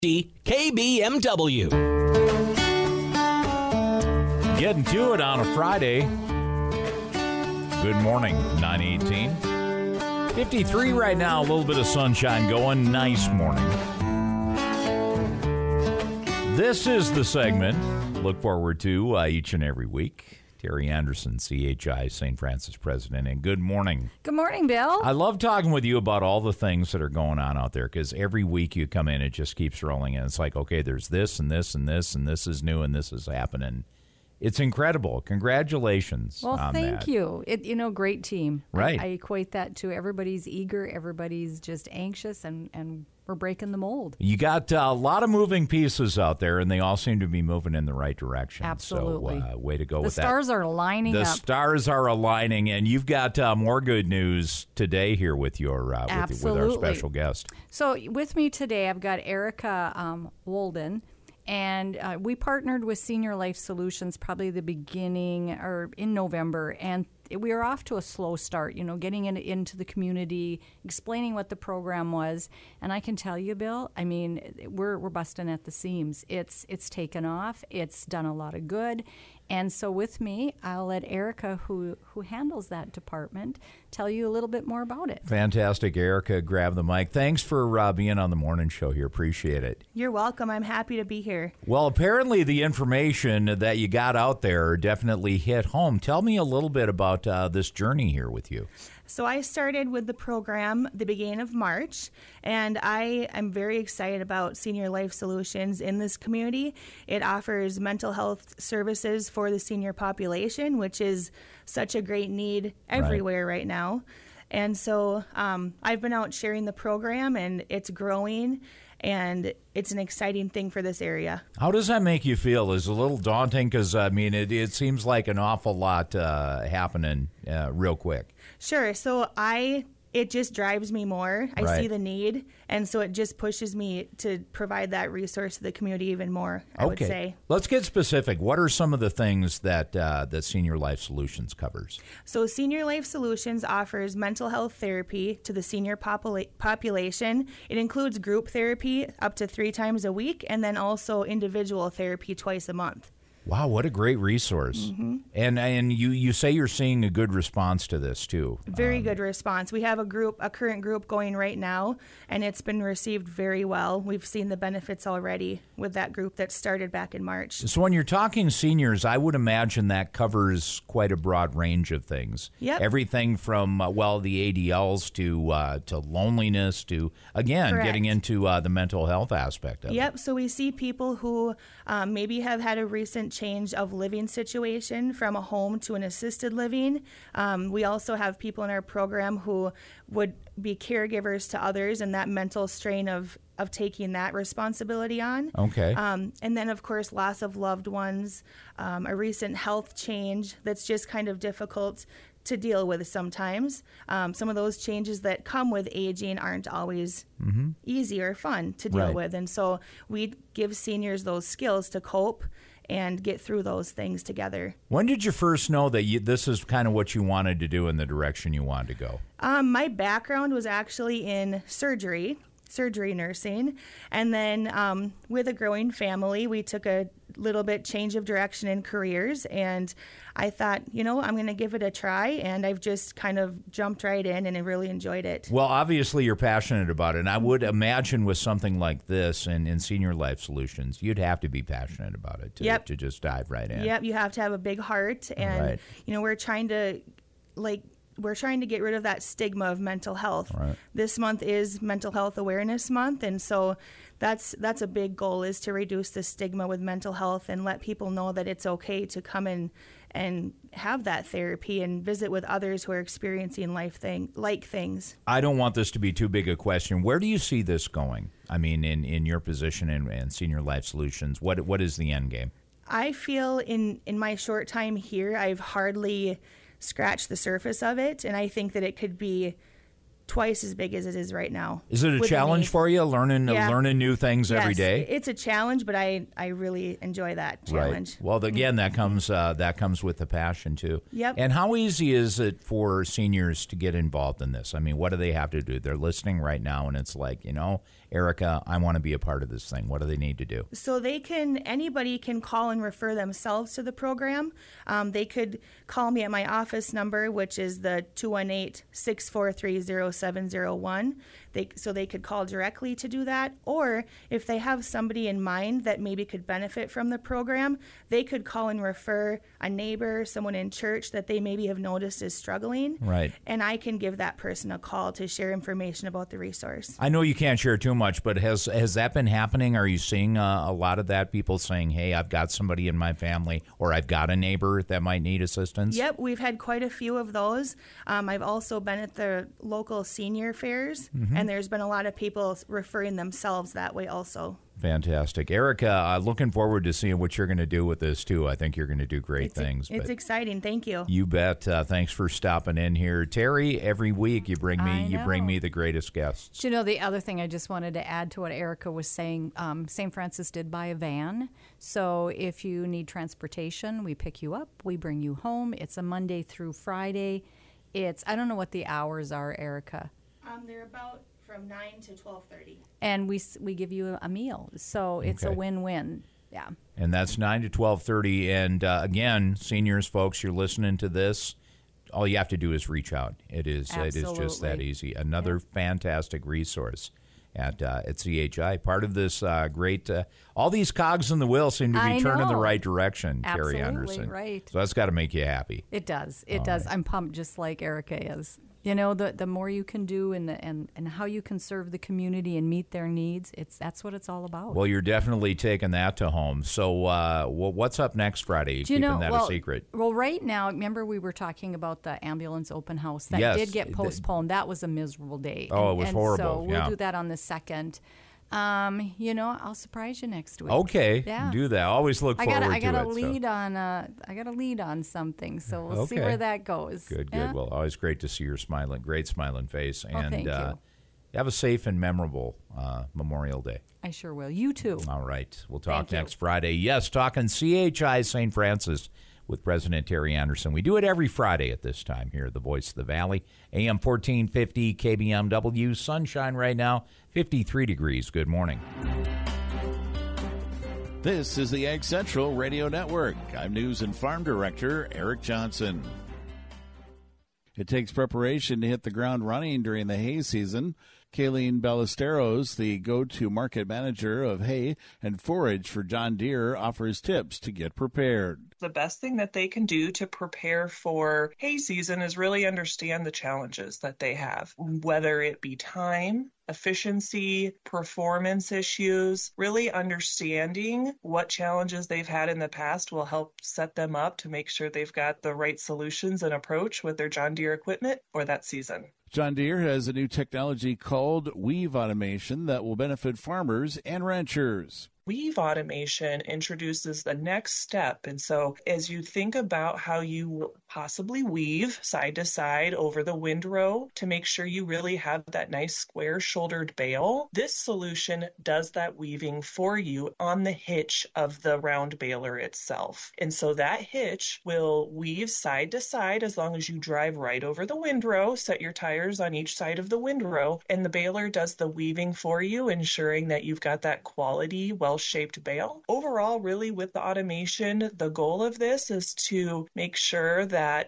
KBMW. Getting to it on a Friday. Good morning, 9:18. 53 right now, a little bit of sunshine going. Nice morning. This is the segment look forward to each and every week. Terry Anderson, CHI, St. Francis president, and good morning. Good morning, Bill. I love talking with you about all the things that are going on out there because every week you come in, it just keeps rolling in. It's like, okay, there's this and this and this, and this is new and this is happening. It's incredible. Congratulations on that. Well, thank you. Great team. Right. I equate that to everybody's eager, everybody's just anxious, and we're breaking the mold. You got a lot of moving pieces out there, and they all seem to be moving in the right direction. Absolutely. So, way to go The with that. The stars are lining up. The stars are aligning, and you've got more good news today here with your with our special guest. So with me today, I've got Erica Wolden. And we partnered with Senior Life Solutions probably the beginning or in November, and we were off to a slow start, getting into the community, explaining what the program was. And I can tell you, Bill, I mean, we're busting at the seams. It's taken off. It's done a lot of good. And so with me, I'll let Erica, who handles that department, tell you a little bit more about it. Fantastic. Erica, grab the mic. Thanks for being on the morning show here. Appreciate it. You're welcome. I'm happy to be here. Well, apparently the information that you got out there definitely hit home. Tell me a little bit about this journey here with you. So I started with the program the beginning of March, and I am very excited about Senior Life Solutions in this community. It offers mental health services for the senior population, which is such a great need everywhere right now. And so I've been out sharing the program, and it's growing, and it's an exciting thing for this area. How does that make you feel? Is it a little daunting? Because, I mean, it seems like an awful lot happening real quick. Sure. So it just drives me more. I see the need, and so it just pushes me to provide that resource to the community even more, I would say. Let's get specific. What are some of the things that Senior Life Solutions covers? So Senior Life Solutions offers mental health therapy to the senior population. It includes group therapy up to 3 times a week, and then also individual therapy twice a month. Wow, what a great resource. Mm-hmm. And you say you're seeing a good response to this, too. Very good response. We have a current group going right now, and it's been received very well. We've seen the benefits already with that group that started back in March. So when you're talking seniors, I would imagine that covers quite a broad range of things. Yep. Everything from, the ADLs to loneliness to, again, Correct. Getting into the mental health aspect of it. Yep, so we see people who maybe have had a recent change of living situation from a home to an assisted living. We also have people in our program who would be caregivers to others, and that mental strain of taking that responsibility on. Okay. And then, of course, loss of loved ones, a recent health change that's just kind of difficult to deal with sometimes. Some of those changes that come with aging aren't always easy or fun to deal with. And so we give seniors those skills to cope and get through those things together. When did you first know that this is kind of what you wanted to do in the direction you wanted to go? My background was actually in surgery nursing. And then with a growing family, we took a little bit change of direction in careers. And I thought, I'm going to give it a try. And I've just kind of jumped right in, and I really enjoyed it. Well, obviously you're passionate about it. And I would imagine with something like this and in Senior Life Solutions, you'd have to be passionate about it to just dive right in. Yep, you have to have a big heart. And, we're trying to get rid of that stigma of mental health. Right. This month is Mental Health Awareness Month, and so that's a big goal, is to reduce the stigma with mental health and let people know that it's okay to come in and have that therapy and visit with others who are experiencing like things. I don't want this to be too big a question. Where do you see this going? I mean, in your position in Senior Life Solutions, what is the end game? I feel in my short time here, I've hardly scratched the surface of it, and I think that it could be twice as big as it is right now. Is it a challenge for you, learning new things every day? It's a challenge, but I really enjoy that challenge. Right. Well, again, that comes with the passion too. Yep. And how easy is it for seniors to get involved in this? I mean, what do they have to do? They're listening right now, and it's like, Erica, I want to be a part of this thing. What do they need to do? So anybody can call and refer themselves to the program. They could call me at my office number, which is the 218-643-0701. So they could call directly to do that. Or if they have somebody in mind that maybe could benefit from the program, they could call and refer a neighbor, someone in church that they maybe have noticed is struggling. Right. And I can give that person a call to share information about the resource. I know you can't share too much, but has that been happening? Are you seeing a lot of that? People saying, hey, I've got somebody in my family, or I've got a neighbor that might need assistance? Yep, we've had quite a few of those. I've also been at the local senior fairs, and there's been a lot of people referring themselves that way also. Fantastic. Erica, looking forward to seeing what you're going to do with this, too. I think you're going to do great things. It's exciting. Thank you. You bet. Thanks for stopping in here. Terry, every week you bring me the greatest guests. The other thing I just wanted to add to what Erica was saying, St. Francis did buy a van. So if you need transportation, we pick you up, we bring you home. It's a Monday through Friday. I don't know what the hours are, Erica. They're about from 9 to 12:30. And we give you a meal. So it's a win-win. Yeah. And that's 9 to 12:30. And again, seniors, folks, you're listening to this. All you have to do is reach out. It is just that easy. Another fantastic resource at CHI. Part of this great, all these cogs in the wheel seem to be turning the right direction, Absolutely, Terry Anderson. Right. So that's got to make you happy. It does. It does. Right. I'm pumped just like Erica is. The more you can do and how you can serve the community and meet their needs, that's what it's all about. Well, you're definitely taking that to home. So what's up next Friday? Keeping that a secret? Well, right now, remember we were talking about the ambulance open house. That did get postponed. That was a miserable day. Oh, it was horrible. So we'll do that on the 2nd. I'll surprise you next week. Okay, yeah. Do that. Always look forward to it. I got a lead on something, so we'll see where that goes. Good. Yeah? Well, always great to see your great smiling face, and thank you. Have a safe and memorable Memorial Day. I sure will. You too. All right, we'll talk next Friday. Yes, talking CHI St. Francis with President Terry Anderson. We do it every Friday at this time here at the Voice of the Valley. AM 1450 KBMW. Sunshine right now, 53 degrees. Good morning. This is the Ag Central Radio Network. I'm News and Farm Director Eric Johnson. It takes preparation to hit the ground running during the hay season. Kayleen Ballesteros, the go-to market manager of hay and forage for John Deere, offers tips to get prepared. The best thing that they can do to prepare for hay season is really understand the challenges that they have, whether it be time, efficiency, performance issues. Really understanding what challenges they've had in the past will help set them up to make sure they've got the right solutions and approach with their John Deere equipment for that season. John Deere has a new technology called Weave Automation that will benefit farmers and ranchers. Weave automation introduces the next step. And so as you think about how you will possibly weave side to side over the windrow to make sure you really have that nice square shouldered bale, this solution does that weaving for you on the hitch of the round baler itself. And so that hitch will weave side to side as long as you drive right over the windrow, set your tires on each side of the windrow, and the baler does the weaving for you, ensuring that you've got that quality, well-shaped bale. Overall, really with the automation, the goal of this is to make sure that